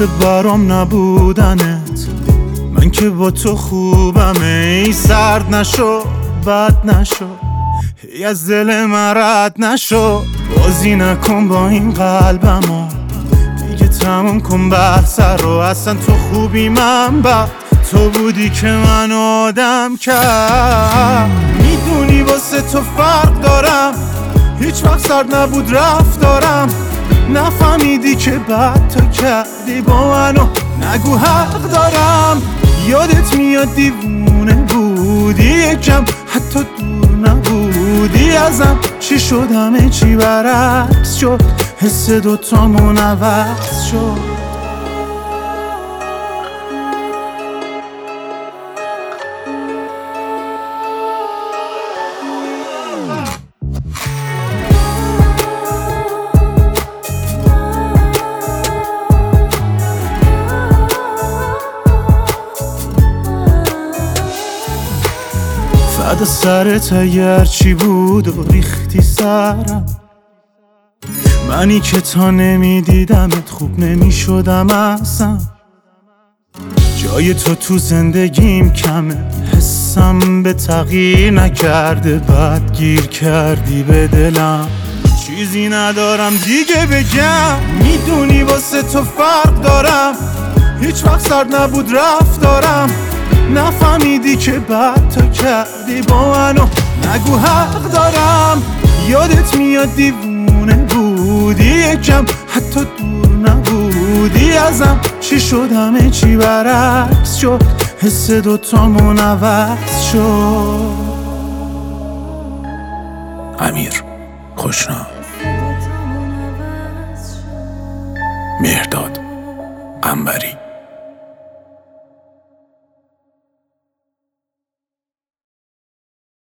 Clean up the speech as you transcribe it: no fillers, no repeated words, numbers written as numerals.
برام نبودنت، من که با تو خوبم. ای سرد نشو بد نشو، ای از دل من رد نشو. بازی نکن با این قلبمو، دیگه تموم کن بحث رو. اصلا تو خوبی من بد، تو بودی که من آدم کرد. میدونی واسه تو فرق دارم، هیچ وقت سرد نبود رفتارم. نفهمیدی که بد تو کردی با منو، نگو حق دارم. یادت میاد دیوونه بودی، یکم حتی دور نبودی ازم. چی شد همه چی برعکس شد، حس دوتامون عوض شد. فدا سرت اگر چی بود و ریختی سرم، منی که تا نمیدیدمت خوب نمیشدم اصلا. جای تو زندگیم کمه، حسم به تغییر نکرده، بعد گیر کردی به دلم. چیزی ندارم دیگه بگم، میدونی واسه تو فرق دارم. هیچ وقت سرد نبود رفتارم، نفهمیدی که بد تو کردی با منو، نگو حق دارم. یادت میاد دیوونه بودی، یکم حتی دور نبودی ازم. چی شد همه چی برعکس شد، حس دوتامون عوض شد. امیر خوشنام، مهرداد عنبری.